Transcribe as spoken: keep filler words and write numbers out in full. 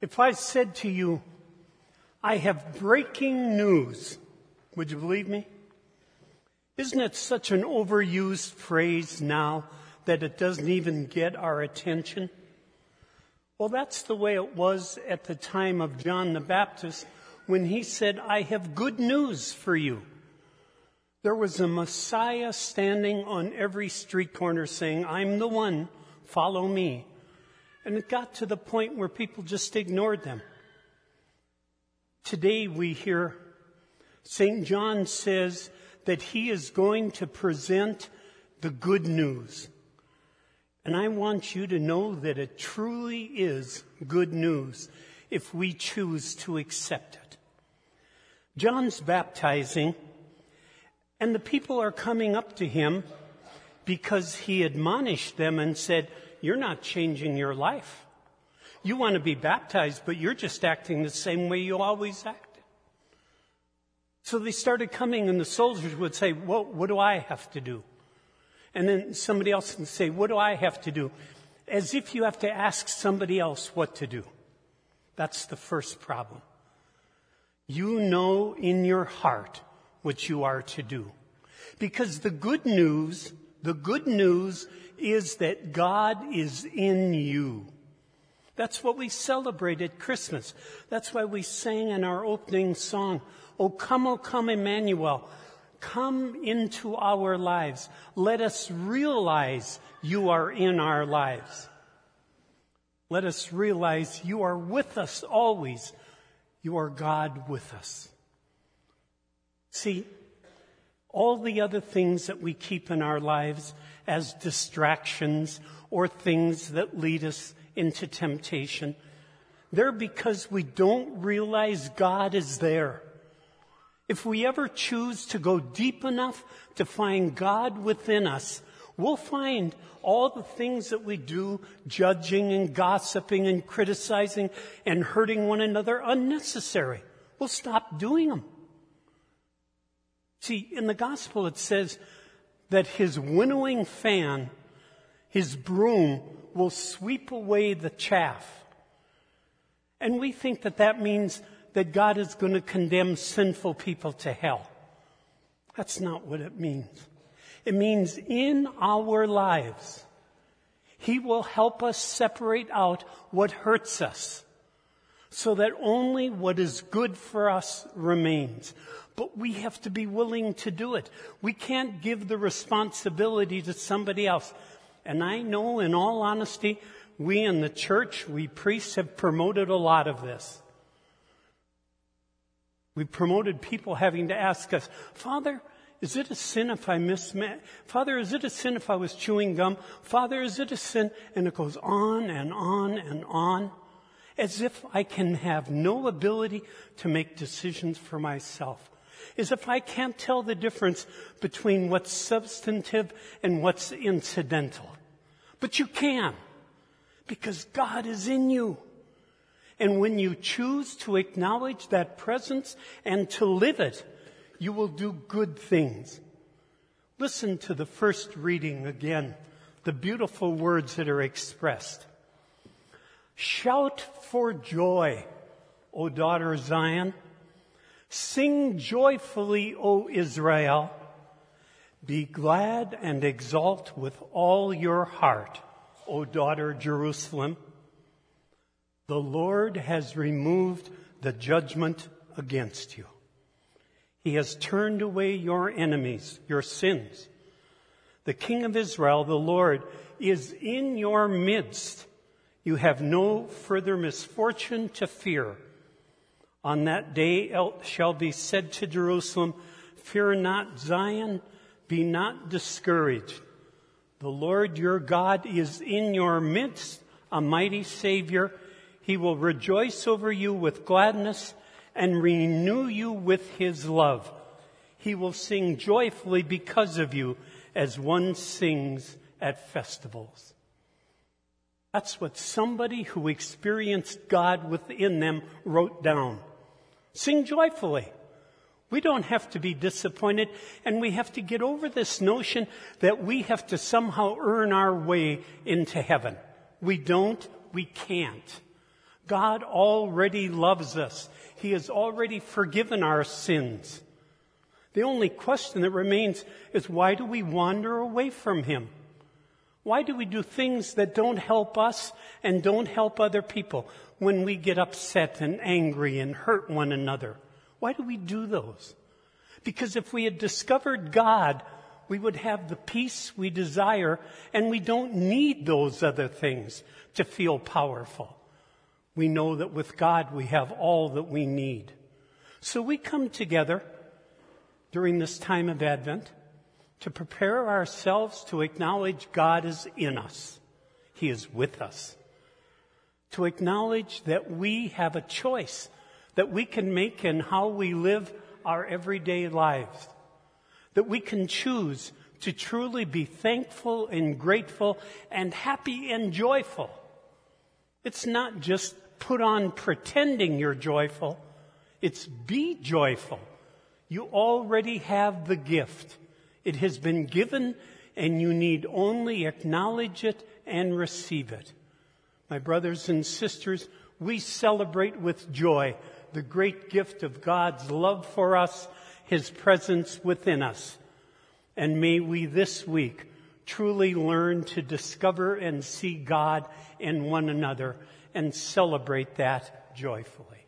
If I said to you, I have breaking news, would you believe me? Isn't it such an overused phrase now that it doesn't even get our attention? Well, that's the way it was at the time of John the Baptist when he said, I have good news for you. There was a Messiah standing on every street corner saying, I'm the one, follow me. And it got to the point where people just ignored them. Today we hear Saint John says that he is going to present the good news. And I want you to know that it truly is good news if we choose to accept it. John's baptizing, and the people are coming up to him because he admonished them and said, you're not changing your life. You want to be baptized, but you're just acting the same way you always acted. So they started coming, and the soldiers would say, well, what do I have to do? And then somebody else would say, what do I have to do? As if you have to ask somebody else what to do. That's the first problem. You know in your heart what you are to do. Because the good news, the good news is that God is in you. That's what we celebrate at Christmas. That's why we sang in our opening song, O come, O come, Emmanuel. Come into our lives. Let us realize you are in our lives. Let us realize you are with us always. You are God with us. See, all the other things that we keep in our lives as distractions or things that lead us into temptation, they're because we don't realize God is there. If we ever choose to go deep enough to find God within us, we'll find all the things that we do, judging and gossiping and criticizing and hurting one another, unnecessary. We'll stop doing them. See, in the gospel it says that his winnowing fan, his broom, will sweep away the chaff. And we think that that means that God is going to condemn sinful people to hell. That's not what it means. It means in our lives, he will help us separate out what hurts us so that only what is good for us remains. But we have to be willing to do it. We can't give the responsibility to somebody else. And I know, in all honesty, we in the church, we priests have promoted a lot of this. We promoted people having to ask us, Father, is it a sin if I miss? Ma- Father, is it a sin if I was chewing gum? Father, is it a sin? And it goes on and on and on, as if I can have no ability to make decisions for myself. As if I can't tell the difference between what's substantive and what's incidental. But you can, because God is in you. And when you choose to acknowledge that presence and to live it, you will do good things. Listen to the first reading again, the beautiful words that are expressed. Shout for joy, O daughter Zion. Sing joyfully, O Israel. Be glad and exult with all your heart, O daughter Jerusalem. The Lord has removed the judgment against you. He has turned away your enemies, your sins. The King of Israel, the Lord, is in your midst. You have no further misfortune to fear. On that day it shall be said to Jerusalem, fear not, Zion, be not discouraged. The Lord your God is in your midst, a mighty Savior. He will rejoice over you with gladness and renew you with his love. He will sing joyfully because of you as one sings at festivals. That's what somebody who experienced God within them wrote down. Sing joyfully. We don't have to be disappointed, and we have to get over this notion that we have to somehow earn our way into heaven. We don't, we can't. God already loves us. He has already forgiven our sins. The only question that remains is, why do we wander away from Him? Why do we do things that don't help us and don't help other people when we get upset and angry and hurt one another? Why do we do those? Because if we had discovered God, we would have the peace we desire, and we don't need those other things to feel powerful. We know that with God we have all that we need. So we come together during this time of Advent to prepare ourselves to acknowledge God is in us. He is with us. To acknowledge that we have a choice that we can make in how we live our everyday lives. That we can choose to truly be thankful and grateful and happy and joyful. It's not just put on pretending you're joyful. It's be joyful. You already have the gift. It has been given, and you need only acknowledge it and receive it. My brothers and sisters, we celebrate with joy the great gift of God's love for us, His presence within us. And may we this week truly learn to discover and see God in one another and celebrate that joyfully.